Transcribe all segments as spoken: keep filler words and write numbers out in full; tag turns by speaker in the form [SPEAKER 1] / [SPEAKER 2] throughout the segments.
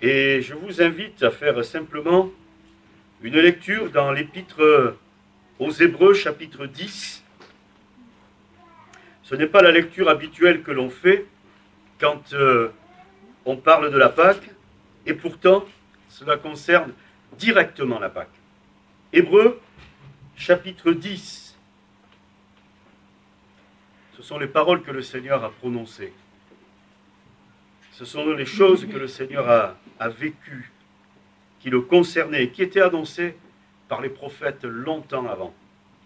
[SPEAKER 1] Et je vous invite à faire simplement une lecture dans l'épître aux Hébreux, chapitre dix. Ce n'est pas la lecture habituelle que l'on fait quand euh, on parle de la Pâque, et pourtant, cela concerne directement la Pâque. Hébreux, chapitre dix. Ce sont les paroles que le Seigneur a prononcées. Ce sont les choses que le Seigneur a, a vécues, qui le concernaient, qui étaient annoncées par les prophètes longtemps avant.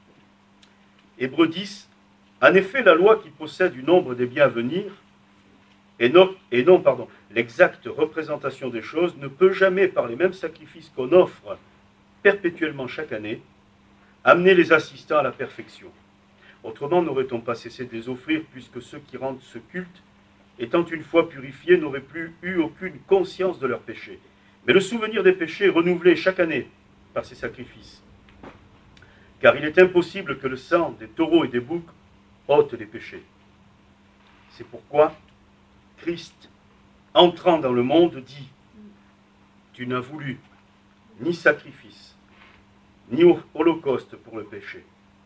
[SPEAKER 1] Hébreux dix. En effet, la loi qui possède du nombre des biens à venir, et non, et non pardon, l'exacte représentation des choses, ne peut jamais, par les mêmes sacrifices qu'on offre perpétuellement chaque année, amener les assistants à la perfection. Autrement, n'aurait-on pas cessé de les offrir, puisque ceux qui rendent ce culte, étant une fois purifiés, n'auraient plus eu aucune conscience de leurs péchés. Mais le souvenir des péchés est renouvelé chaque année par ces sacrifices. Car il est impossible que le sang des taureaux et des boucs ôte les péchés. C'est pourquoi Christ, entrant dans le monde, dit « Tu n'as voulu ni sacrifice, ni holocauste pour le péché,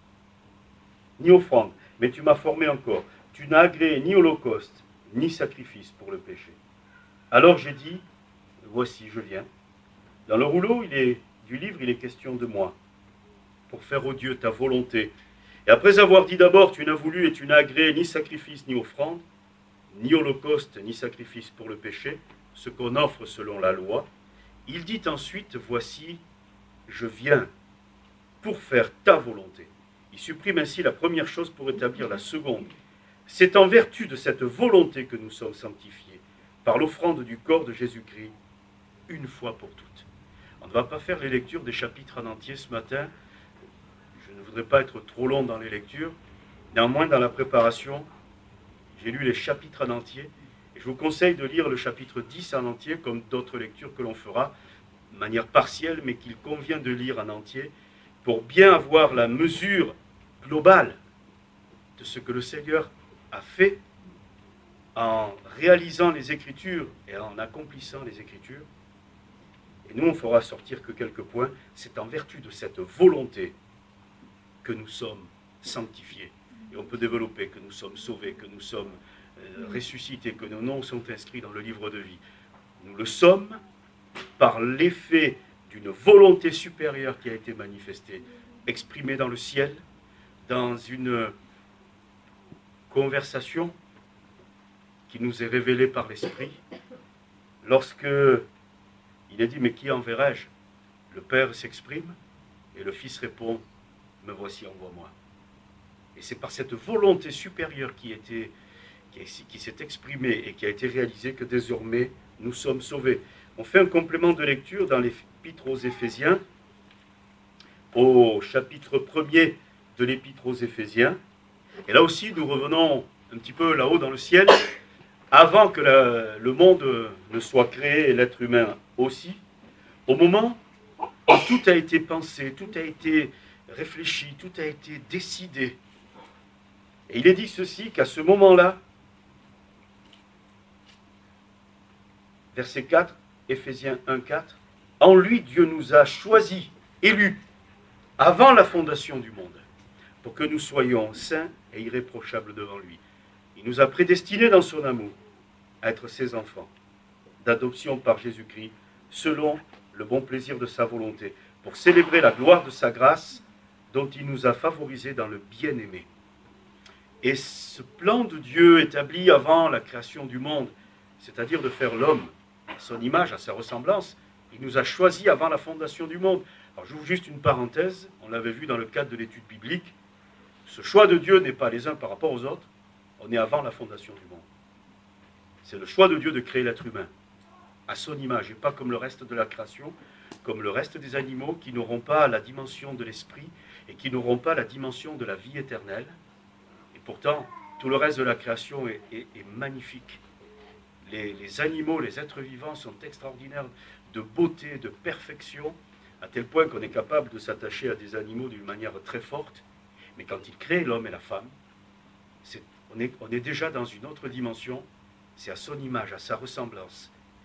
[SPEAKER 1] ni offrande, mais tu m'as formé encore. Tu n'as agréé ni holocauste, ni sacrifice pour le péché. Alors j'ai dit, voici, je viens. Dans le rouleau il est, du livre, il est question de moi, pour faire, ô Dieu, ta volonté. Et après avoir dit d'abord, tu n'as voulu et tu n'as agréé ni sacrifice, ni offrande, ni holocauste, ni sacrifice pour le péché, ce qu'on offre selon la loi, il dit ensuite, voici, je viens pour faire ta volonté. Il supprime ainsi la première chose pour établir la seconde. C'est en vertu de cette volonté que nous sommes sanctifiés, par l'offrande du corps de Jésus-Christ, une fois pour toutes. On ne va pas faire les lectures des chapitres en entier ce matin. Je ne voudrais pas être trop long dans les lectures. Néanmoins, dans la préparation, j'ai lu les chapitres en entier. Et je vous conseille de lire le chapitre dix en entier, comme d'autres lectures que l'on fera, de manière partielle, mais qu'il convient de lire en entier, pour bien avoir la mesure globale de ce que le Seigneur a fait en réalisant les Écritures et en accomplissant les Écritures. Et nous, on fera sortir que quelques points. C'est en vertu de cette volonté que nous sommes sanctifiés. Et on peut développer que nous sommes sauvés, que nous sommes euh, ressuscités, que nos noms sont inscrits dans le livre de vie. Nous le sommes par l'effet d'une volonté supérieure qui a été manifestée, exprimée dans le ciel, dans une conversation qui nous est révélée par l'Esprit, lorsque il est dit, mais qui enverrai-je? Le Père s'exprime et le Fils répond, me voici, envoie-moi. Et c'est par cette volonté supérieure qui, était, qui, qui s'est exprimée et qui a été réalisée que désormais nous sommes sauvés. On fait un complément de lecture dans l'Épître aux Éphésiens, au chapitre premier de l'Épître aux Éphésiens. Et là aussi, nous revenons un petit peu là-haut dans le ciel, avant que la, le monde ne soit créé, et l'être humain aussi, au moment où tout a été pensé, tout a été réfléchi, tout a été décidé. Et il est dit ceci, qu'à ce moment-là, verset quatre, Éphésiens un, quatre, en lui, Dieu nous a choisis, élus, avant la fondation du monde, pour que nous soyons saints et irréprochables devant lui. Il nous a prédestinés dans son amour à être ses enfants, d'adoption par Jésus-Christ, selon le bon plaisir de sa volonté, pour célébrer la gloire de sa grâce, dont il nous a favorisés dans le bien-aimé. Et ce plan de Dieu établi avant la création du monde, c'est-à-dire de faire l'homme à son image, à sa ressemblance, il nous a choisis avant la fondation du monde. Alors j'ouvre juste une parenthèse, on l'avait vu dans le cadre de l'étude biblique, ce choix de Dieu n'est pas les uns par rapport aux autres, on est avant la fondation du monde. C'est le choix de Dieu de créer l'être humain, à son image, et pas comme le reste de la création, comme le reste des animaux qui n'auront pas la dimension de l'esprit et qui n'auront pas la dimension de la vie éternelle. Et pourtant, tout le reste de la création est, est, est magnifique. Les, les animaux, les êtres vivants sont extraordinaires de beauté, de perfection, à tel point qu'on est capable de s'attacher à des animaux d'une manière très forte. Mais quand il crée l'homme et la femme, c'est, on, est, on est déjà dans une autre dimension, c'est à son image, à sa ressemblance.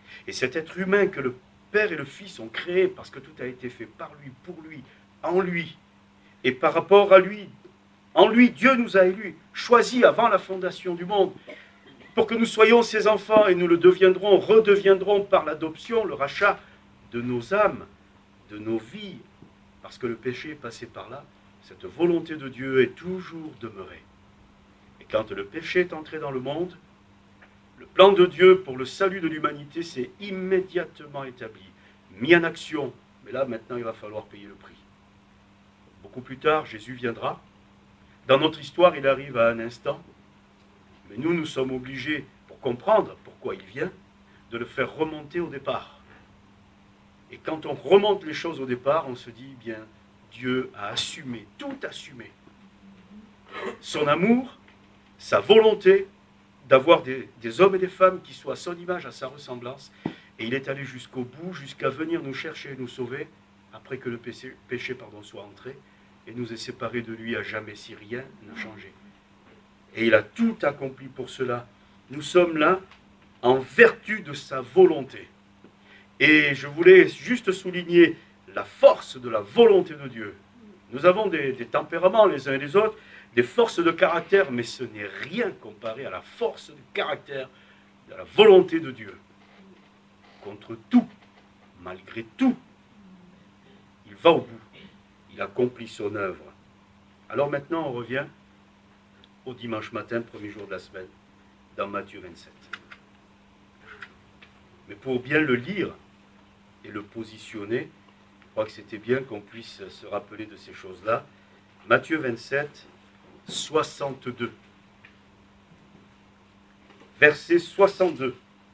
[SPEAKER 1] Et cet être humain que le Père et le Fils ont créé, parce que tout a été fait par lui, pour lui, en lui, et par rapport à lui, en lui, Dieu nous a élus, choisis avant la fondation du monde, pour que nous soyons ses enfants, et nous le deviendrons, redeviendrons par l'adoption, le rachat de nos âmes, de nos vies, parce que le péché est passé par là. Cette volonté de Dieu est toujours demeurée. Et quand le péché est entré dans le monde, le plan de Dieu pour le salut de l'humanité s'est immédiatement établi, mis en action. Mais là, maintenant, il va falloir payer le prix. Beaucoup plus tard, Jésus viendra. Dans notre histoire, il arrive à un instant. Mais nous, nous sommes obligés, pour comprendre pourquoi il vient, de le faire remonter au départ. Et quand on remonte les choses au départ, on se dit, bien, Dieu a assumé, tout assumé. Son amour, sa volonté d'avoir des, des hommes et des femmes qui soient à son image, à sa ressemblance. Et il est allé jusqu'au bout, jusqu'à venir nous chercher et nous sauver, après que le péché, péché pardon, soit entré, et nous est séparés de lui à jamais si rien n'a changé. Et il a tout accompli pour cela. Nous sommes là en vertu de sa volonté. Et je voulais juste souligner la force de la volonté de Dieu. Nous avons des, des tempéraments les uns et les autres, des forces de caractère, mais ce n'est rien comparé à la force de caractère de la volonté de Dieu. Contre tout, malgré tout, il va au bout. Il accomplit son œuvre. Alors maintenant, on revient au dimanche matin, premier jour de la semaine, dans Matthieu vingt-sept. Mais pour bien le lire et le positionner, je crois que c'était bien qu'on puisse se rappeler de ces choses-là. Matthieu vingt-sept, soixante-deux. Verset soixante-deux.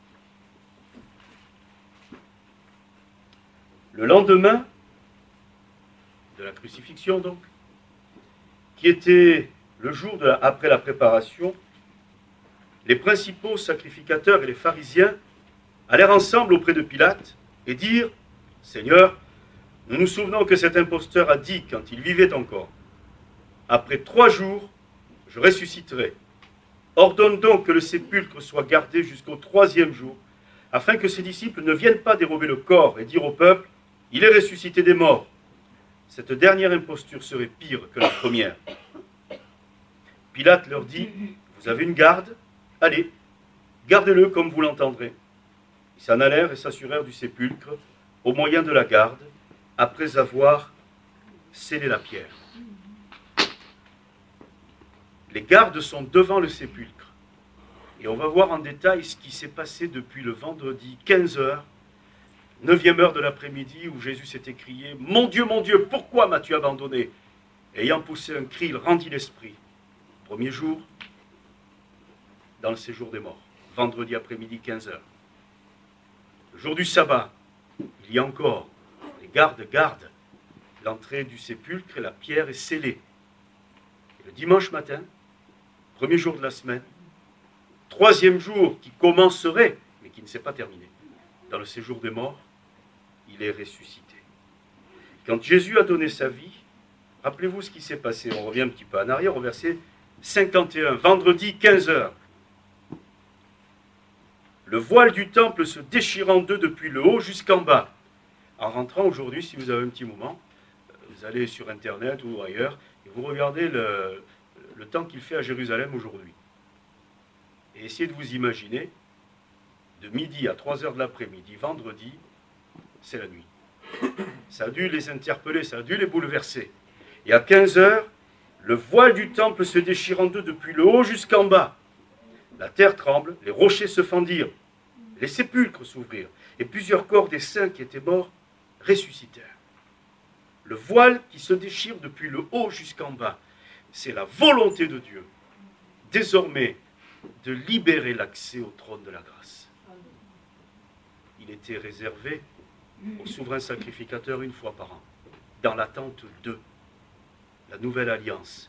[SPEAKER 1] Le lendemain de la crucifixion, donc, qui était le jour de la, après la préparation, les principaux sacrificateurs et les pharisiens allèrent ensemble auprès de Pilate et dirent, « Seigneur, nous nous souvenons que cet imposteur a dit quand il vivait encore, « Après trois jours, je ressusciterai. Ordonne donc que le sépulcre soit gardé jusqu'au troisième jour, afin que ses disciples ne viennent pas dérober le corps et dire au peuple, « Il est ressuscité des morts. » Cette dernière imposture serait pire que la première. Pilate leur dit, « Vous avez une garde? Allez, gardez-le comme vous l'entendrez. » Ils s'en allèrent et s'assurèrent du sépulcre au moyen de la garde, après avoir scellé la pierre. Les gardes sont devant le sépulcre. Et on va voir en détail ce qui s'est passé depuis le vendredi quinze heures, neuvième heure de l'après-midi, où Jésus s'est écrié « Mon Dieu, mon Dieu, pourquoi m'as-tu abandonné ?» Ayant poussé un cri, il rendit l'esprit. Premier jour, dans le séjour des morts. Vendredi après-midi, quinze heures. Le jour du sabbat, il y a encore, les gardes gardent l'entrée du sépulcre et la pierre est scellée. Et le dimanche matin, premier jour de la semaine, troisième jour qui commencerait, mais qui ne s'est pas terminé, dans le séjour des morts, il est ressuscité. Quand Jésus a donné sa vie, rappelez-vous ce qui s'est passé. On revient un petit peu en arrière au verset cinquante et un, vendredi quinze heures. Le voile du temple se déchirant d'eux depuis le haut jusqu'en bas. En rentrant aujourd'hui, si vous avez un petit moment, vous allez sur Internet ou ailleurs, et vous regardez le, le temps qu'il fait à Jérusalem aujourd'hui. Et essayez de vous imaginer, de midi à trois heures de l'après-midi, vendredi, c'est la nuit. Ça a dû les interpeller, ça a dû les bouleverser. Et à quinze heures, le voile du temple se déchirant d'eux depuis le haut jusqu'en bas. La terre tremble, les rochers se fendirent, les sépulcres s'ouvrirent, et plusieurs corps des saints qui étaient morts ressuscitèrent. Le voile qui se déchire depuis le haut jusqu'en bas, c'est la volonté de Dieu, désormais, de libérer l'accès au trône de la grâce. Il était réservé au souverain sacrificateur une fois par an, dans l'attente de la nouvelle alliance.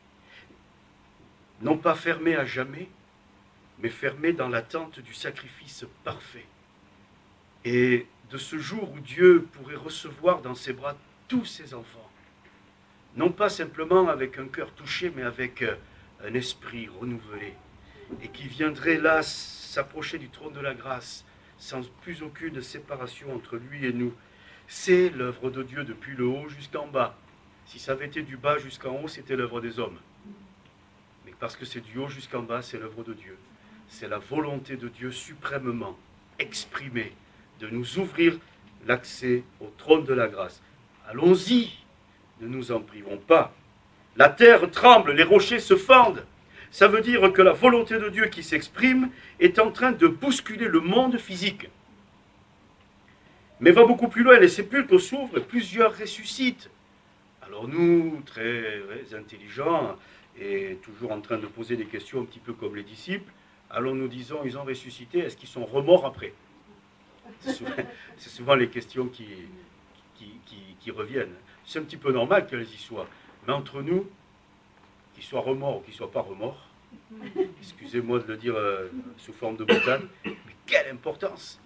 [SPEAKER 1] Non pas fermé à jamais, mais fermé dans l'attente du sacrifice parfait. Et de ce jour où Dieu pourrait recevoir dans ses bras tous ses enfants. Non pas simplement avec un cœur touché, mais avec un esprit renouvelé. Et qui viendrait là s'approcher du trône de la grâce sans plus aucune séparation entre lui et nous. C'est l'œuvre de Dieu depuis le haut jusqu'en bas. Si ça avait été du bas jusqu'en haut, c'était l'œuvre des hommes. Mais parce que c'est du haut jusqu'en bas, c'est l'œuvre de Dieu. C'est la volonté de Dieu suprêmement exprimée de nous ouvrir l'accès au trône de la grâce. Allons-y, ne nous en privons pas. La terre tremble, les rochers se fendent. Ça veut dire que la volonté de Dieu qui s'exprime est en train de bousculer le monde physique. Mais va beaucoup plus loin, les sépulcres s'ouvrent et plusieurs ressuscitent. Alors nous, très intelligents et toujours en train de poser des questions un petit peu comme les disciples, alors nous disons, ils ont ressuscité, est-ce qu'ils sont remords après? C'est souvent, c'est souvent les questions qui, qui, qui, qui reviennent. C'est un petit peu normal qu'elles y soient. Mais entre nous, qu'ils soient remords ou qu'ils ne soient pas remords, excusez-moi de le dire euh, sous forme de boutade, mais quelle importance!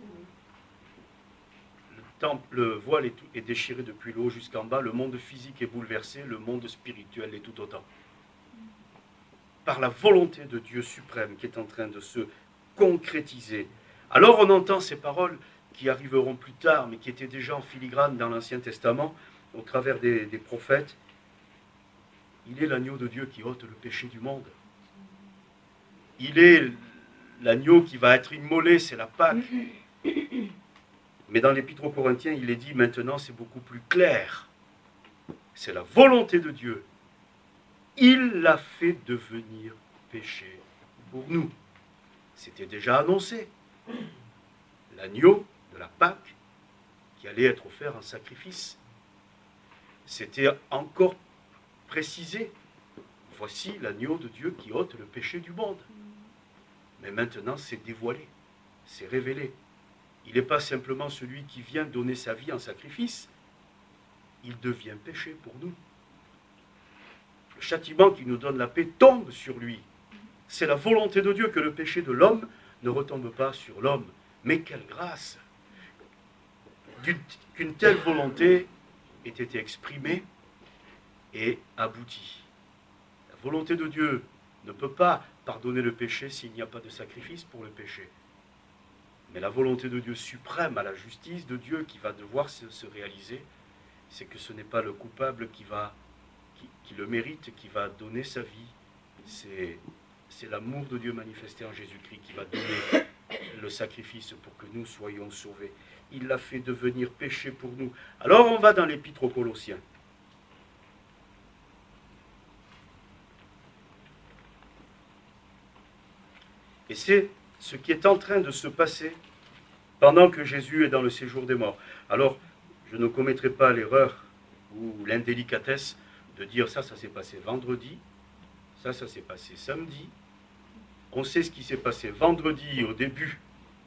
[SPEAKER 1] Le temple, le voile est, tout, est déchiré depuis le haut jusqu'en bas, le monde physique est bouleversé, le monde spirituel est tout autant. Par la volonté de Dieu suprême qui est en train de se concrétiser. Alors on entend ces paroles qui arriveront plus tard, mais qui étaient déjà en filigrane dans l'Ancien Testament, au travers des, des prophètes. Il est l'agneau de Dieu qui ôte le péché du monde. Il est l'agneau qui va être immolé, c'est la Pâque. Mais dans l'Épître aux Corinthiens, il est dit maintenant, c'est beaucoup plus clair. C'est la volonté de Dieu. Il l'a fait devenir péché pour nous. C'était déjà annoncé. L'agneau de la Pâque qui allait être offert en sacrifice. C'était encore précisé. Voici l'agneau de Dieu qui ôte le péché du monde. Mais maintenant, c'est dévoilé, c'est révélé. Il n'est pas simplement celui qui vient donner sa vie en sacrifice. Il devient péché pour nous. Le châtiment qui nous donne la paix tombe sur lui. C'est la volonté de Dieu que le péché de l'homme ne retombe pas sur l'homme. Mais quelle grâce qu'une telle volonté ait été exprimée et aboutie. La volonté de Dieu ne peut pas pardonner le péché s'il n'y a pas de sacrifice pour le péché. Mais la volonté de Dieu suprême à la justice de Dieu qui va devoir se, se réaliser, c'est que ce n'est pas le coupable qui, va, qui, qui le mérite, qui va donner sa vie. C'est, c'est l'amour de Dieu manifesté en Jésus-Christ qui va donner le sacrifice pour que nous soyons sauvés. Il l'a fait devenir péché pour nous. Alors on va dans l'Épître aux Colossiens. Et c'est ce qui est en train de se passer pendant que Jésus est dans le séjour des morts. Alors, je ne commettrai pas l'erreur ou l'indélicatesse de dire ça, ça s'est passé vendredi, ça, ça s'est passé samedi. On sait ce qui s'est passé vendredi au début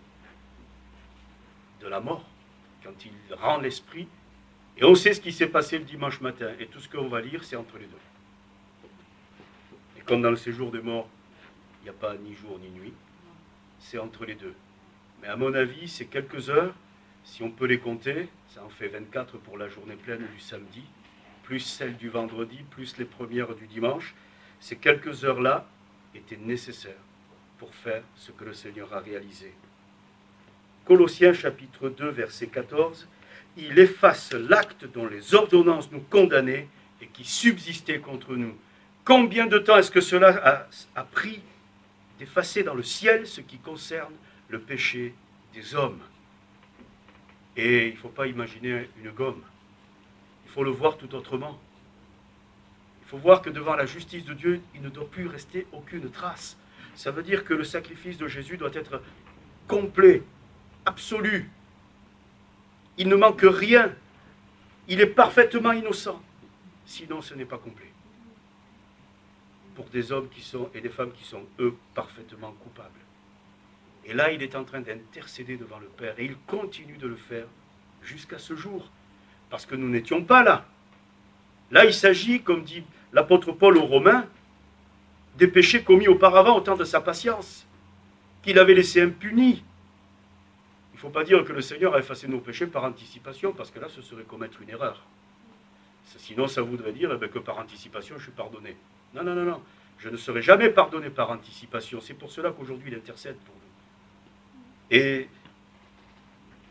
[SPEAKER 1] de la mort, quand il rend l'esprit, et on sait ce qui s'est passé le dimanche matin. Et tout ce qu'on va lire, c'est entre les deux. Et comme dans le séjour des morts, il n'y a pas ni jour ni nuit, c'est entre les deux. Mais à mon avis, c'est quelques heures, si on peut les compter, ça en fait vingt-quatre pour la journée pleine du samedi, plus celle du vendredi, plus les premières du dimanche. Ces quelques heures-là étaient nécessaires pour faire ce que le Seigneur a réalisé. Colossiens chapitre deux, verset quatorze, il efface l'acte dont les ordonnances nous condamnaient et qui subsistait contre nous. Combien de temps est-ce que cela a, a pris d'effacer dans le ciel ce qui concerne le péché des hommes? Et il ne faut pas imaginer une gomme. Il faut le voir tout autrement. Il faut voir que devant la justice de Dieu, il ne doit plus rester aucune trace. Ça veut dire que le sacrifice de Jésus doit être complet, absolu. Il ne manque rien. Il est parfaitement innocent. Sinon, ce n'est pas complet. Pour des hommes qui sont, et des femmes qui sont, eux, parfaitement coupables. Et là, il est en train d'intercéder devant le Père. Et il continue de le faire jusqu'à ce jour. Parce que nous n'étions pas là. Là, il s'agit, comme dit l'apôtre Paul aux Romains, des péchés commis auparavant au temps de sa patience, qu'il avait laissés impunis. Il ne faut pas dire que le Seigneur a effacé nos péchés par anticipation, parce que là, ce serait commettre une erreur. Sinon, ça voudrait dire eh bien, que par anticipation, je suis pardonné. Non, non, non, non. Je ne serai jamais pardonné par anticipation. C'est pour cela qu'aujourd'hui, il intercède pour nous. Et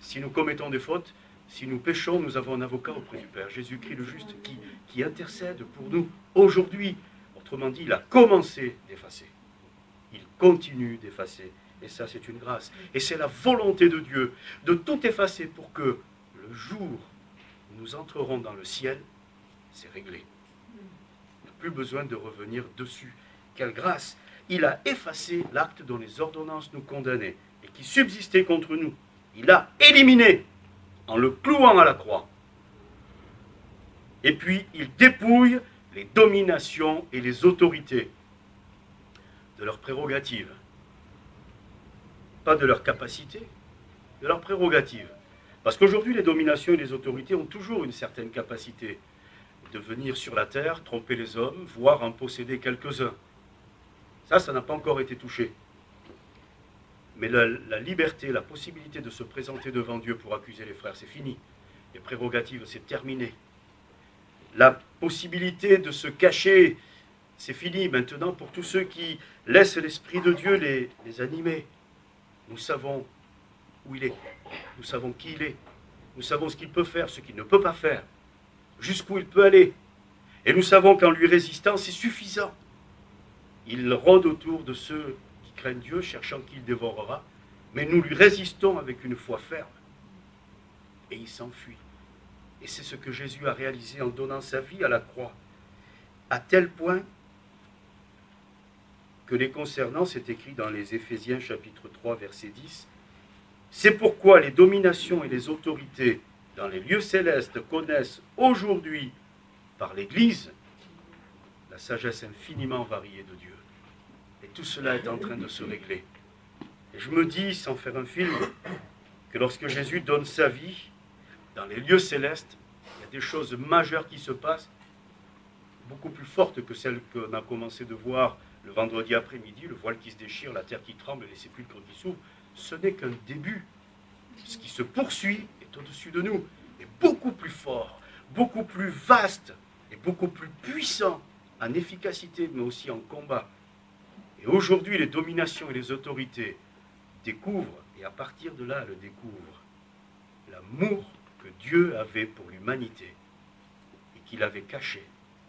[SPEAKER 1] Si nous commettons des fautes, si nous péchons, nous avons un avocat auprès du Père, Jésus-Christ le juste, qui, qui intercède pour nous aujourd'hui. Autrement dit, il a commencé d'effacer. Il continue d'effacer. Et ça, c'est une grâce. Et c'est la volonté de Dieu de tout effacer pour que le jour où nous entrerons dans le ciel, c'est réglé. Il n'y a plus besoin de revenir dessus. Quelle grâce! Il a effacé l'acte dont les ordonnances nous condamnaient et qui subsistait contre nous. Il l'a éliminé en le clouant à la croix. Et puis, il dépouille les dominations et les autorités de leurs prérogatives. Pas de leurs capacités, de leurs prérogatives. Parce qu'aujourd'hui, les dominations et les autorités ont toujours une certaine capacité de venir sur la terre, tromper les hommes, voire en posséder quelques-uns. Ça, ça n'a pas encore été touché. Mais la, la liberté, la possibilité de se présenter devant Dieu pour accuser les frères, c'est fini. Les prérogatives, c'est terminé. La possibilité de se cacher, c'est fini maintenant pour tous ceux qui laissent l'Esprit de Dieu les, les animer. Nous savons où il est. Nous savons qui il est. Nous savons ce qu'il peut faire, ce qu'il ne peut pas faire. Jusqu'où il peut aller. Et nous savons qu'en lui résistant, c'est suffisant. Il rôde autour de ceux qui craignent Dieu, cherchant qui il dévorera. Mais nous lui résistons avec une foi ferme. Et il s'enfuit. Et c'est ce que Jésus a réalisé en donnant sa vie à la croix. À tel point que les concernant, c'est écrit dans les Éphésiens chapitre trois, verset dix, « C'est pourquoi les dominations et les autorités dans les lieux célestes connaissent aujourd'hui, par l'Église, la sagesse infiniment variée de Dieu. » Et tout cela est en train de se régler. Et je me dis, sans faire un film, que lorsque Jésus donne sa vie, dans les lieux célestes, il y a des choses majeures qui se passent, beaucoup plus fortes que celles qu'on a commencé de voir le vendredi après-midi, le voile qui se déchire, la terre qui tremble, les sépulcres qui s'ouvrent. Ce n'est qu'un début. Ce qui se poursuit est au-dessus de nous, et beaucoup plus fort, beaucoup plus vaste, et beaucoup plus puissant en efficacité, mais aussi en combat. Et aujourd'hui, les dominations et les autorités découvrent, et à partir de là, elles découvrent l'amour que Dieu avait pour l'humanité et qu'il avait caché.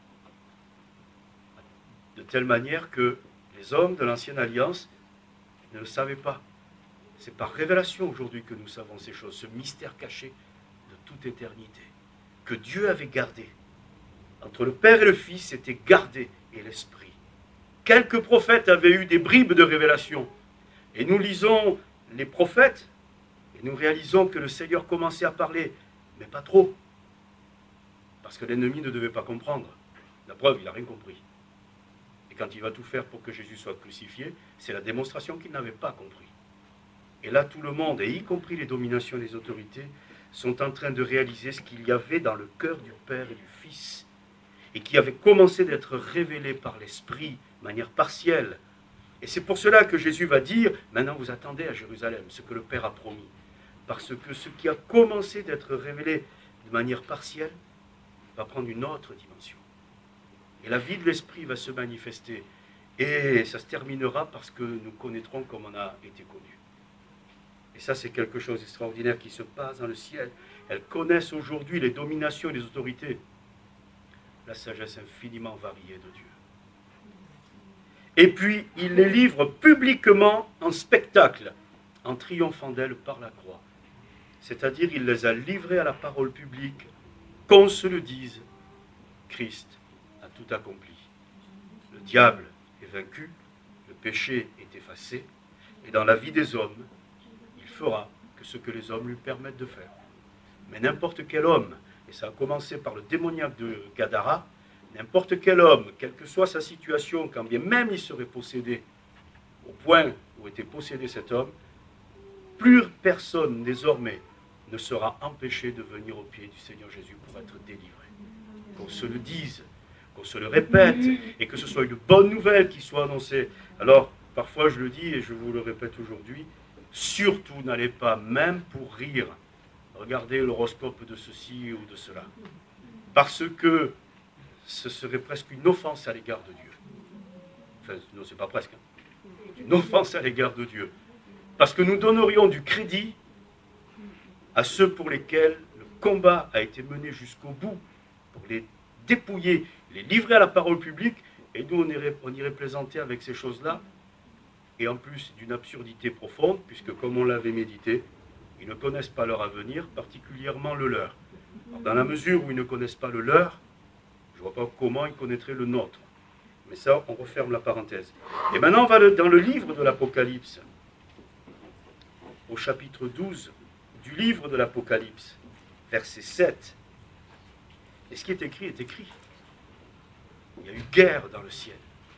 [SPEAKER 1] De telle manière que les hommes de l'Ancienne Alliance ne le savaient pas. C'est par révélation aujourd'hui que nous savons ces choses, ce mystère caché de toute éternité, que Dieu avait gardé. Entre le Père et le Fils, c'était gardé, et l'Esprit. Quelques prophètes avaient eu des bribes de révélation. Et nous lisons les prophètes, et nous réalisons que le Seigneur commençait à parler, mais pas trop. Parce que l'ennemi ne devait pas comprendre. La preuve, il n'a rien compris. Et quand il va tout faire pour que Jésus soit crucifié, c'est la démonstration qu'il n'avait pas compris. Et là, tout le monde, et y compris les dominations et les autorités, sont en train de réaliser ce qu'il y avait dans le cœur du Père et du Fils, et qui avait commencé d'être révélé par l'Esprit, de manière partielle. Et c'est pour cela que Jésus va dire, maintenant vous attendez à Jérusalem, ce que le Père a promis. Parce que ce qui a commencé d'être révélé de manière partielle va prendre une autre dimension. Et la vie de l'Esprit va se manifester. Et ça se terminera parce que nous connaîtrons comme on a été connus. Et ça, c'est quelque chose d'extraordinaire qui se passe dans le ciel. Elles connaissent aujourd'hui les dominations et les autorités. La sagesse infiniment variée de Dieu. Et puis, il les livre publiquement en spectacle, en triomphant d'elles par la croix. C'est-à-dire, il les a livrées à la parole publique, qu'on se le dise, Christ a tout accompli. Le diable est vaincu, le péché est effacé, et dans la vie des hommes, il fera que ce que les hommes lui permettent de faire. Mais n'importe quel homme, et ça a commencé par le démoniaque de Gadara, n'importe quel homme, quelle que soit sa situation, quand bien même il serait possédé, au point où était possédé cet homme, plus personne désormais ne sera empêché de venir au pied du Seigneur Jésus pour être délivré. Qu'on se le dise, qu'on se le répète, et que ce soit une bonne nouvelle qui soit annoncée. Alors, parfois je le dis et je vous le répète aujourd'hui, surtout n'allez pas, même pour rire, regarder l'horoscope de ceci ou de cela. Parce que ce serait presque une offense à l'égard de Dieu. Enfin, non, c'est pas presque. Une offense à l'égard de Dieu. Parce que nous donnerions du crédit à ceux pour lesquels le combat a été mené jusqu'au bout, pour les dépouiller, les livrer à la parole publique, et nous on irait, on irait plaisanter avec ces choses-là, et en plus d'une absurdité profonde, puisque comme on l'avait médité, ils ne connaissent pas leur avenir, particulièrement le leur. Alors, dans la mesure où ils ne connaissent pas le leur, je ne vois pas comment ils connaîtraient le nôtre. Mais ça, on referme la parenthèse. Et maintenant, on va dans le livre de l'Apocalypse, au chapitre douze du livre de l'Apocalypse, verset sept. Et ce qui est écrit est écrit. Il y a eu guerre dans le ciel.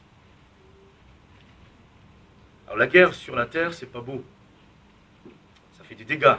[SPEAKER 1] Alors la guerre sur la terre, c'est pas beau. Ça fait des dégâts.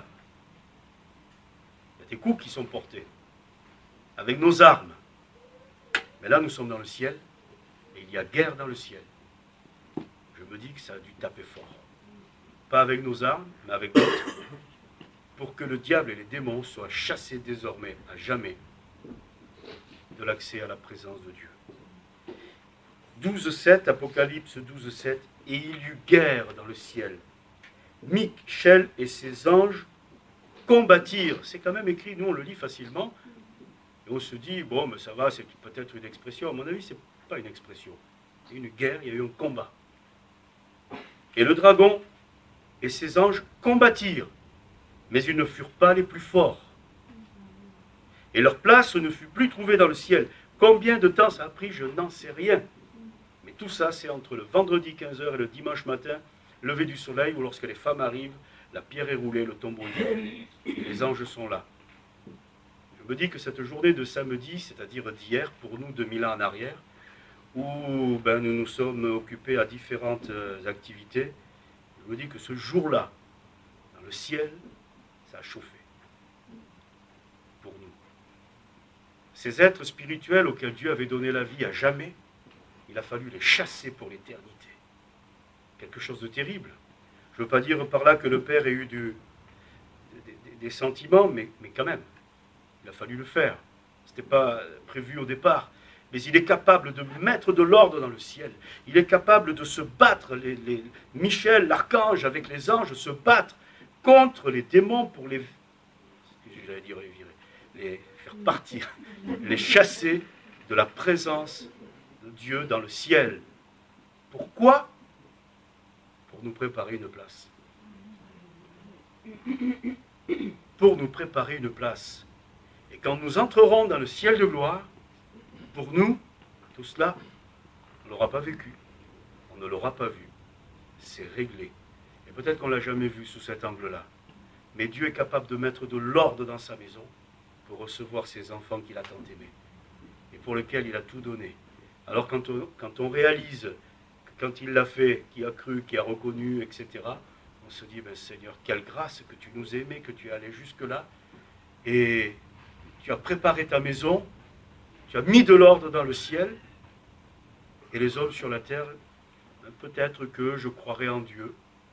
[SPEAKER 1] Il y a des coups qui sont portés. Avec nos armes. Mais là, nous sommes dans le ciel. Et il y a guerre dans le ciel. Je me dis que ça a dû taper fort. Pas avec nos armes, mais avec d'autres. Pour que le diable et les démons soient chassés désormais, à jamais, de l'accès à la présence de Dieu. douze sept, Apocalypse douze sept, et il y eut guerre dans le ciel. Michel et ses anges combattirent. C'est quand même écrit, nous on le lit facilement, et on se dit, bon, mais ça va, c'est peut-être une expression. À mon avis, c'est pas une expression. C'est une guerre, il y a eu un combat. Et le dragon et ses anges combattirent, mais ils ne furent pas les plus forts. Et leur place ne fut plus trouvée dans le ciel. Combien de temps ça a pris, je n'en sais rien. Mais tout ça, c'est entre le vendredi quinze heures et le dimanche matin, lever du soleil, où lorsque les femmes arrivent, la pierre est roulée, le tombeau est vide, et les anges sont là. Je me dis que cette journée de samedi, c'est-à-dire d'hier, pour nous, deux mille ans en arrière, où ben, nous nous sommes occupés à différentes euh, activités, je me dis que ce jour-là, dans le ciel, ça a chauffé. Pour nous. Ces êtres spirituels auxquels Dieu avait donné la vie à jamais, il a fallu les chasser pour l'éternité. Quelque chose de terrible. Je ne veux pas dire par là que le Père ait eu du, des, des, des sentiments, mais, mais quand même, il a fallu le faire. Ce n'était pas prévu au départ. Mais il est capable de mettre de l'ordre dans le ciel. Il est capable de se battre. Les, les, Michel, l'archange, avec les anges, se battre contre les démons pour les, j'allais dire les virer, les faire partir, les chasser de la présence de Dieu dans le ciel. Pourquoi ? Pour nous préparer une place. Pour nous préparer une place. Et quand nous entrerons dans le ciel de gloire, pour nous, tout cela, on ne l'aura pas vécu. On ne l'aura pas vu. C'est réglé. Et peut-être qu'on ne l'a jamais vu sous cet angle-là. Mais Dieu est capable de mettre de l'ordre dans sa maison pour recevoir ses enfants qu'il a tant aimés et pour lesquels il a tout donné. Alors quand on, quand on réalise que quand il l'a fait, qui a cru, qui a reconnu, et cetera, on se dit, ben Seigneur, quelle grâce que tu nous aimais, que tu es allé jusque-là et tu as préparé ta maison, tu as mis de l'ordre dans le ciel et les hommes sur la terre, ben, peut-être que je croirai en Dieu.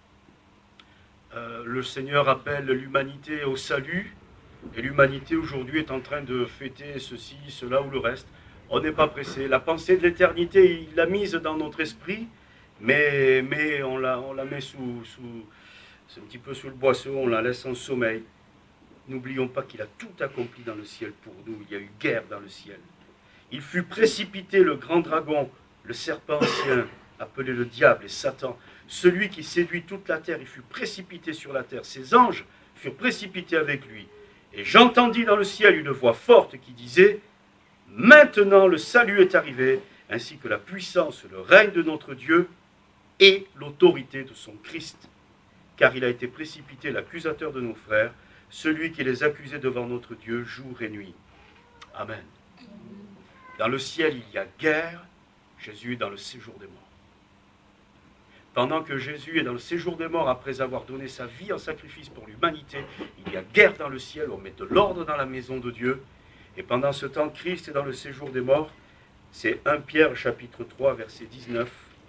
[SPEAKER 1] Euh, le Seigneur appelle l'humanité au salut, et l'humanité aujourd'hui est en train de fêter ceci, cela ou le reste. On n'est pas pressé. La pensée de l'éternité, il l'a mise dans notre esprit, mais, mais on, la, on la met sous, sous, c'est un petit peu sous le boisseau, on la laisse en sommeil. N'oublions pas qu'il a tout accompli dans le ciel pour nous. Il y a eu guerre dans le ciel. Il fut précipité, le grand dragon, le serpent ancien, appelé le diable et Satan, celui qui séduit toute la terre. Il fut précipité sur la terre. Ses anges furent précipités avec lui. Et j'entendis dans le ciel une voix forte qui disait « Maintenant le salut est arrivé, ainsi que la puissance, le règne de notre Dieu et l'autorité de son Christ. Car il a été précipité l'accusateur de nos frères, celui qui les accusait devant notre Dieu jour et nuit. » Amen. Dans le ciel, il y a guerre. Jésus est dans le séjour des morts. Pendant que Jésus est dans le séjour des morts, après avoir donné sa vie en sacrifice pour l'humanité, il y a guerre dans le ciel, on met de l'ordre dans la maison de Dieu. Et pendant ce temps, Christ est dans le séjour des morts. C'est premier Pierre chapitre trois, verset dix-neuf.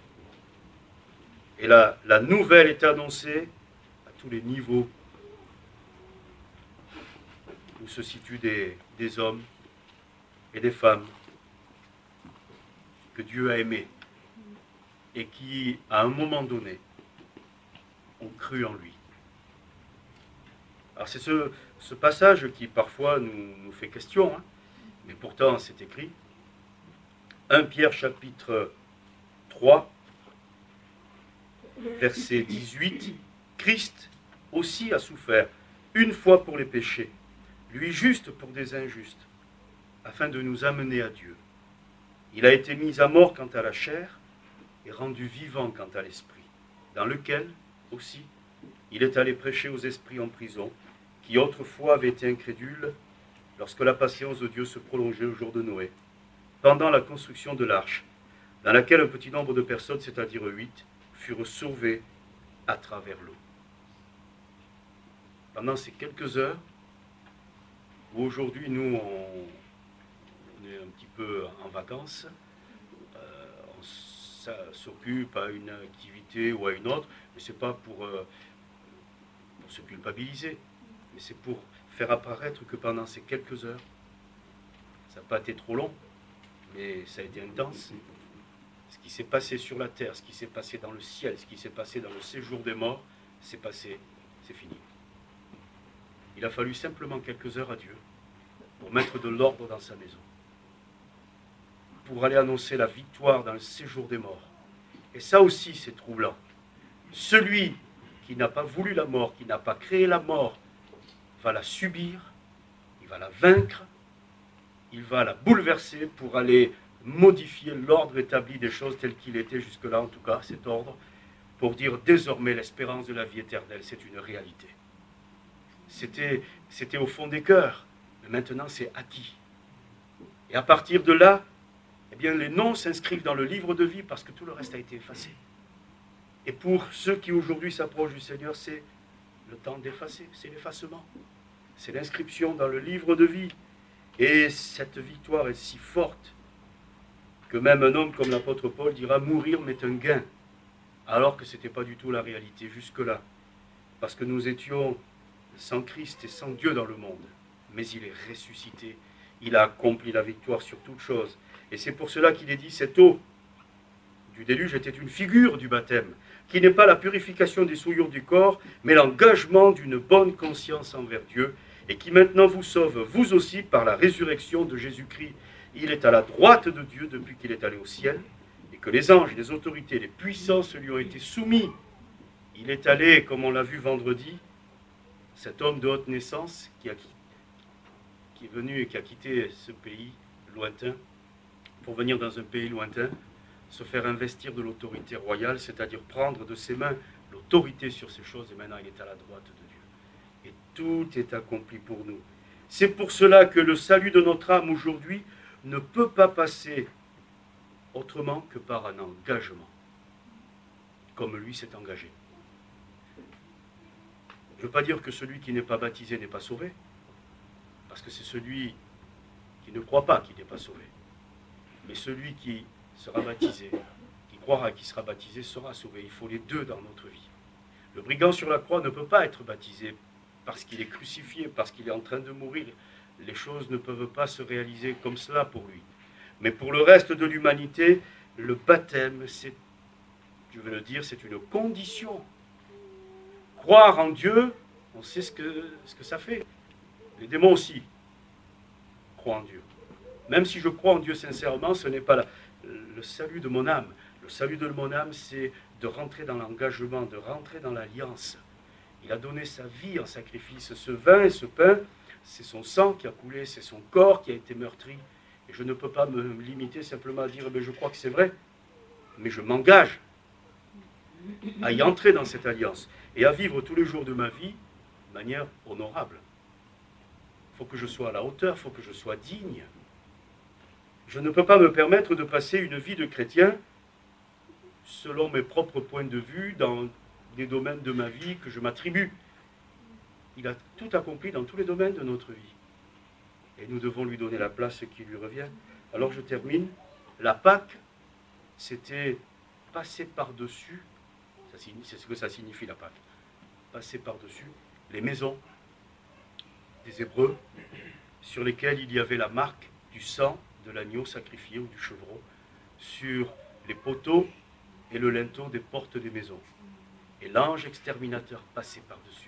[SPEAKER 1] Et là, la nouvelle est annoncée à tous les niveaux où se situent des, des hommes et des femmes que Dieu a aimés et qui, à un moment donné, ont cru en lui. Alors c'est ce, ce passage qui parfois nous, nous fait question, hein, mais pourtant c'est écrit. premier Pierre chapitre trois, verset dix-huit, Christ aussi a souffert une fois pour les péchés, lui juste pour des injustes, afin de nous amener à Dieu. Il a été mis à mort quant à la chair et rendu vivant quant à l'esprit, dans lequel aussi il est allé prêcher aux esprits en prison, qui autrefois avaient été incrédules lorsque la patience de Dieu se prolongeait au jour de Noé, pendant la construction de l'arche, dans laquelle un petit nombre de personnes, c'est-à-dire huit, furent sauvées à travers l'eau. Pendant ces quelques heures, où aujourd'hui nous, on, on est un petit peu en vacances, euh, on s'occupe à une activité ou à une autre, mais ce n'est pas pour, euh, pour se culpabiliser, mais c'est pour faire apparaître que pendant ces quelques heures, ça n'a pas été trop long, mais ça a été intense. Ce qui s'est passé sur la terre, ce qui s'est passé dans le ciel, ce qui s'est passé dans le séjour des morts, c'est passé, c'est fini. Il a fallu simplement quelques heures à Dieu pour mettre de l'ordre dans sa maison, pour aller annoncer la victoire dans le séjour des morts. Et ça aussi, c'est troublant. Celui qui n'a pas voulu la mort, qui n'a pas créé la mort, va la subir, il va la vaincre, il va la bouleverser pour aller modifier l'ordre établi des choses tel qu'il était jusque-là, en tout cas, cet ordre, pour dire désormais l'espérance de la vie éternelle, c'est une réalité. C'était, c'était au fond des cœurs, mais maintenant c'est acquis. Et à partir de là, eh bien, les noms s'inscrivent dans le livre de vie parce que tout le reste a été effacé. Et pour ceux qui aujourd'hui s'approchent du Seigneur, c'est le temps d'effacer, c'est l'effacement. C'est l'inscription dans le livre de vie. Et cette victoire est si forte que même un homme comme l'apôtre Paul dira « mourir m'est un gain », alors que ce n'était pas du tout la réalité jusque-là. Parce que nous étions sans Christ et sans Dieu dans le monde. Mais il est ressuscité, il a accompli la victoire sur toute chose. Et c'est pour cela qu'il est dit « cette eau du déluge était une figure du baptême, qui n'est pas la purification des souillures du corps, mais l'engagement d'une bonne conscience envers Dieu, et qui maintenant vous sauve, vous aussi, par la résurrection de Jésus-Christ. Il est à la droite de Dieu depuis qu'il est allé au ciel, et que les anges, les autorités, les puissances lui ont été soumis. Il est allé, comme on l'a vu vendredi, cet homme de haute naissance qui, a, qui est venu et qui a quitté ce pays lointain, pour venir dans un pays lointain, se faire investir de l'autorité royale, c'est-à-dire prendre de ses mains l'autorité sur ces choses, et maintenant il est à la droite de Dieu. Et tout est accompli pour nous. C'est pour cela que le salut de notre âme aujourd'hui ne peut pas passer autrement que par un engagement, comme lui s'est engagé. Je ne veux pas dire que celui qui n'est pas baptisé n'est pas sauvé, parce que c'est celui qui ne croit pas qui n'est pas sauvé. Mais celui qui sera baptisé, qui croira qui sera baptisé, sera sauvé. Il faut les deux dans notre vie. Le brigand sur la croix ne peut pas être baptisé parce qu'il est crucifié, parce qu'il est en train de mourir. Les choses ne peuvent pas se réaliser comme cela pour lui. Mais pour le reste de l'humanité, le baptême, c'est, je veux le dire, c'est une condition. Croire en Dieu, on sait ce que, ce que ça fait. Les démons aussi croient en Dieu. Même si je crois en Dieu sincèrement, ce n'est pas la, le salut de mon âme. Le salut de mon âme, c'est de rentrer dans l'engagement, de rentrer dans l'alliance. Il a donné sa vie en sacrifice. Ce vin et ce pain, c'est son sang qui a coulé, c'est son corps qui a été meurtri. Et je ne peux pas me limiter simplement à dire, eh bien, je crois que c'est vrai, mais je m'engage à y entrer dans cette alliance et à vivre tous les jours de ma vie de manière honorable. Il faut que je sois à la hauteur, il faut que je sois digne. Je ne peux pas me permettre de passer une vie de chrétien selon mes propres points de vue dans des domaines de ma vie que je m'attribue. Il a tout accompli dans tous les domaines de notre vie. Et nous devons lui donner la place qui lui revient. Alors je termine. La Pâque, c'était passer par-dessus, c'est ce que ça signifie la Pâque, passer par-dessus les maisons des Hébreux sur lesquelles il y avait la marque du sang de l'agneau sacrifié ou du chevreau sur les poteaux et le linteau des portes des maisons. Et l'ange exterminateur passait par-dessus.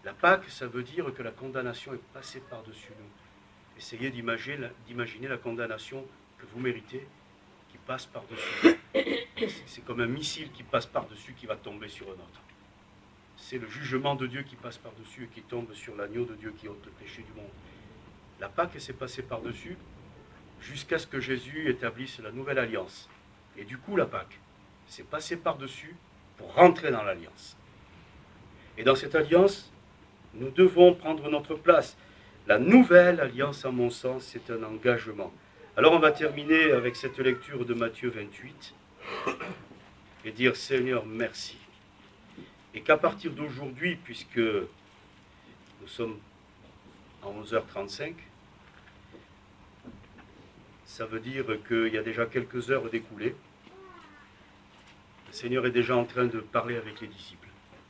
[SPEAKER 1] La Pâque, ça veut dire que la condamnation est passée par-dessus nous. Essayez d'imaginer la condamnation que vous méritez qui passe par-dessus. C'est comme un missile qui passe par-dessus qui va tomber sur un autre. C'est le jugement de Dieu qui passe par-dessus et qui tombe sur l'agneau de Dieu qui ôte le péché du monde. La Pâque s'est passée par-dessus jusqu'à ce que Jésus établisse la nouvelle alliance. Et du coup, la Pâque s'est passée par-dessus pour rentrer dans l'alliance. Et dans cette alliance, nous devons prendre notre place. La nouvelle alliance, à mon sens, c'est un engagement. Alors on va terminer avec cette lecture de Matthieu vingt-huit et dire Seigneur, merci. Et qu'à partir d'aujourd'hui, puisque nous sommes à onze heures trente-cinq, ça veut dire qu'il y a déjà quelques heures d'écoulées. Le Seigneur est déjà en train de parler avec les disciples.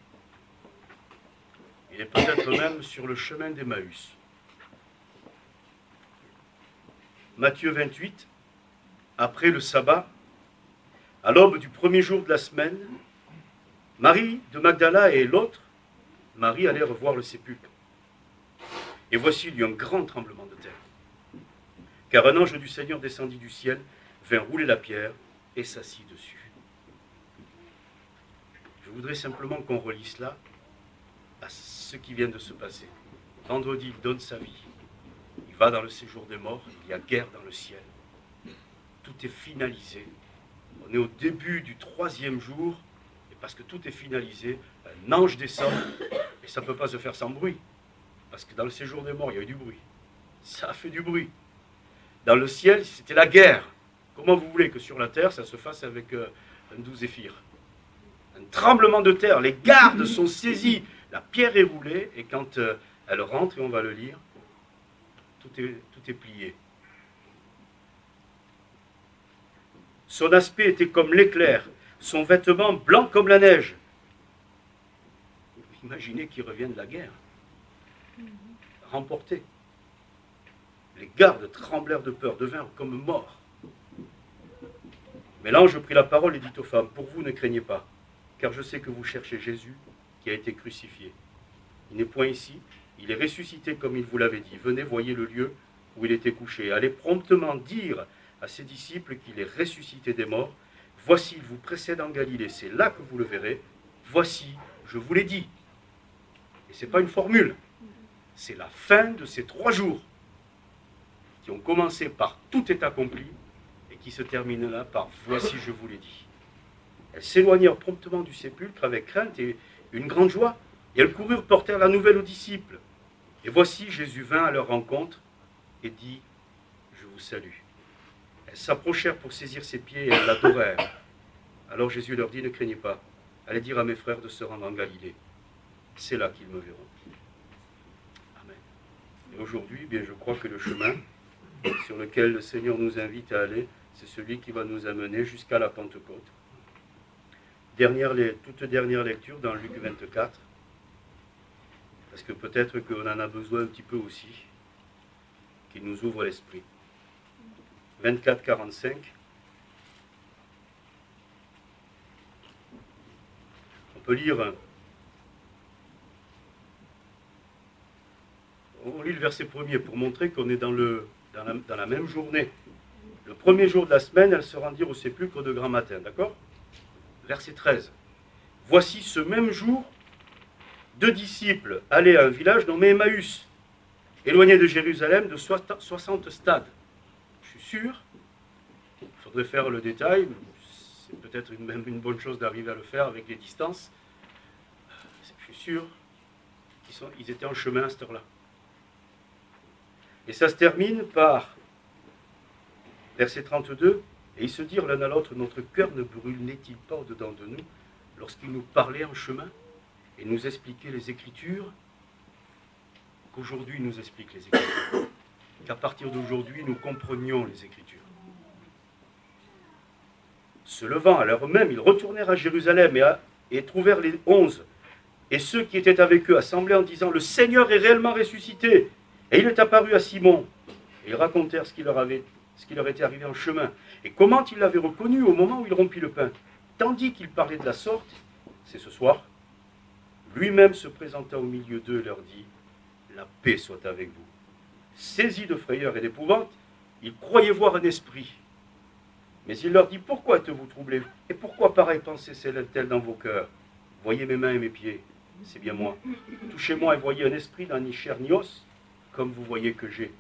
[SPEAKER 1] Il est peut-être même sur le chemin d'Emmaüs. Matthieu vingt-huit, après le sabbat, à l'aube du premier jour de la semaine, Marie de Magdala et l'autre, Marie, allèrent voir le sépulcre. Et voici, il y eut un grand tremblement de terre. Car un ange du Seigneur descendit du ciel, vint rouler la pierre et s'assit dessus. Je voudrais simplement qu'on relie cela à ce qui vient de se passer. Vendredi, il donne sa vie. Il va dans le séjour des morts. Il y a guerre dans le ciel. Tout est finalisé. On est au début du troisième jour. Et parce que tout est finalisé, un ange descend. Et ça ne peut pas se faire sans bruit. Parce que dans le séjour des morts, il y a eu du bruit. Ça a fait du bruit. Dans le ciel, c'était la guerre. Comment vous voulez que sur la terre, ça se fasse avec euh, un doux zéphyr? Un tremblement de terre. Les gardes sont saisis. La pierre est roulée. Et quand euh, elle rentre, et on va le lire, tout est, tout est plié. Son aspect était comme l'éclair. Son vêtement blanc comme la neige. Imaginez qu'il revienne de la guerre. Remporté. Les gardes tremblèrent de peur, devinrent comme morts. Mais l'ange prit la parole et dit aux femmes, pour vous ne craignez pas, car je sais que vous cherchez Jésus qui a été crucifié. Il n'est point ici, il est ressuscité comme il vous l'avait dit. Venez, voyez le lieu où il était couché. Allez promptement dire à ses disciples qu'il est ressuscité des morts. Voici, il vous précède en Galilée, c'est là que vous le verrez. Voici, je vous l'ai dit. Et ce n'est pas une formule, c'est la fin de ces trois jours qui ont commencé par tout est accompli et qui se terminent là par voici, je vous l'ai dit. Elles s'éloignèrent promptement du sépulcre avec crainte et une grande joie. Et elles coururent, portèrent la nouvelle aux disciples. Et voici, Jésus vint à leur rencontre et dit, je vous salue. Elles s'approchèrent pour saisir ses pieds et elles l'adorèrent. Alors Jésus leur dit, ne craignez pas, allez dire à mes frères de se rendre en Galilée. C'est là qu'ils me verront. Amen. Et aujourd'hui, bien, je crois que le chemin sur lequel le Seigneur nous invite à aller, c'est celui qui va nous amener jusqu'à la Pentecôte. Dernière, toute dernière lecture dans Luc vingt-quatre, parce que peut-être qu'on en a besoin un petit peu aussi, qu'il nous ouvre l'esprit. vingt-quatre, quarante-cinq. On peut lire, on lit le verset premier pour montrer qu'on est dans, le, dans, la, dans la même journée. Le premier jour de la semaine, elles se rendirent au sépulcre de grand matin, d'accord? Verset treize. Voici ce même jour, deux disciples allaient à un village nommé Emmaüs, éloigné de Jérusalem de soixante stades. Je suis sûr, il faudrait faire le détail, c'est peut-être une, même une bonne chose d'arriver à le faire avec les distances. Je suis sûr qu'ils sont, ils étaient en chemin à cette heure-là. Et ça se termine par verset trente-deux. Et ils se dirent l'un à l'autre, notre cœur ne brûle-t-il pas au-dedans de nous lorsqu'il nous parlait en chemin et nous expliquait les Écritures, qu'aujourd'hui il nous explique les Écritures, qu'à partir d'aujourd'hui nous comprenions les Écritures. Se levant à l'heure même, ils retournèrent à Jérusalem et, à, et trouvèrent les onze et ceux qui étaient avec eux assemblés en disant, le Seigneur est réellement ressuscité et il est apparu à Simon. Et ils racontèrent ce qu'il leur avait ce qui leur était arrivé en chemin, et comment il l'avait reconnu au moment où il rompit le pain. Tandis qu'il parlait de la sorte, c'est ce soir, lui-même se présenta au milieu d'eux et leur dit, la paix soit avec vous. Saisis de frayeur et d'épouvante, ils croyaient voir un esprit. Mais il leur dit, pourquoi êtes-vous troublés? Et pourquoi pareille pensée s'élève-t-elle dans vos cœurs? Voyez mes mains et mes pieds, c'est bien moi. Touchez-moi et voyez un esprit, n'a ni chair ni os, comme vous voyez que j'ai.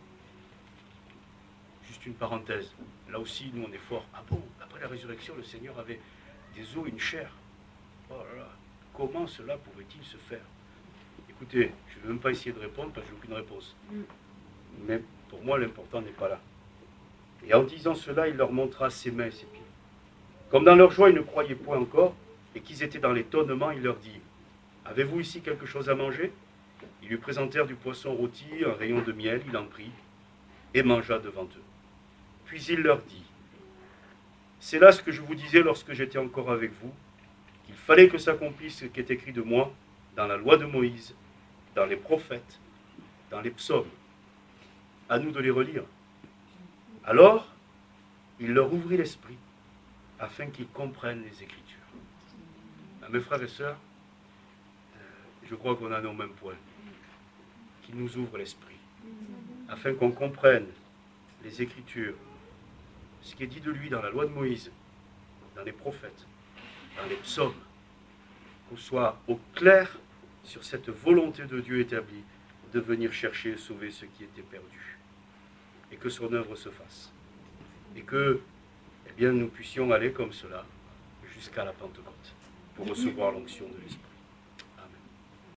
[SPEAKER 1] Juste une parenthèse, là aussi nous on est fort. Ah bon, après la résurrection, le Seigneur avait des os et une chair. Oh là là, comment cela pouvait-il se faire? Écoutez, je ne vais même pas essayer de répondre parce que j'ai aucune réponse. Mais pour moi, l'important n'est pas là. Et en disant cela, il leur montra ses mains et ses pieds. Comme dans leur joie, ils ne croyaient point encore, et qu'ils étaient dans l'étonnement, il leur dit, « Avez-vous ici quelque chose à manger ?» Ils lui présentèrent du poisson rôti, un rayon de miel, il en prit, et mangea devant eux. Puis il leur dit, « C'est là ce que je vous disais lorsque j'étais encore avec vous, qu'il fallait que s'accomplisse ce qui est écrit de moi dans la loi de Moïse, dans les prophètes, dans les psaumes. À nous de les relire. » Alors, il leur ouvrit l'esprit, afin qu'ils comprennent les Écritures. Mes frères et sœurs, je crois qu'on en est au même point. Qu'il nous ouvre l'esprit, afin qu'on comprenne les Écritures, ce qui est dit de lui dans la loi de Moïse, dans les prophètes, dans les psaumes, qu'on soit au clair sur cette volonté de Dieu établie de venir chercher et sauver ceux qui étaient perdus, et que son œuvre se fasse, et que eh bien, nous puissions aller comme cela jusqu'à la Pentecôte, pour recevoir l'onction de l'Esprit.